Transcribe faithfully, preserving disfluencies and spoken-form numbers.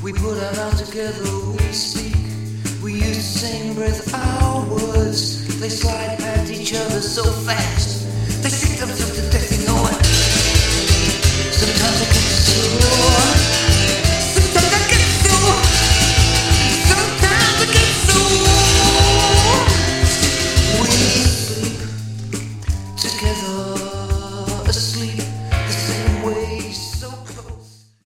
We put our mouths together, we speak. We use the same breath, our words. They slide past each other so fast.